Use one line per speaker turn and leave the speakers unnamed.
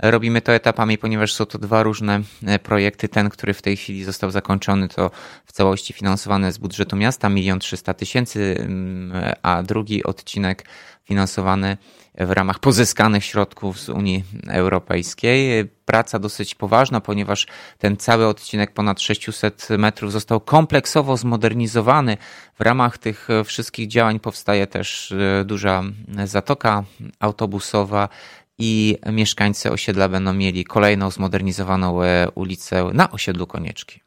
robimy to etapami, ponieważ są to dwa różne projekty. Ten, który w tej chwili został zakończony, to w całości finansowany z budżetu miasta 1 300 000, a drugi odcinek finansowany w ramach pozyskanych środków z Unii Europejskiej. Praca dosyć poważna, ponieważ ten cały odcinek ponad 600 metrów został kompleksowo zmodernizowany. W ramach tych wszystkich działań powstaje też duża zatoka autobusowa i mieszkańcy osiedla będą mieli kolejną zmodernizowaną ulicę na osiedlu Konieczki.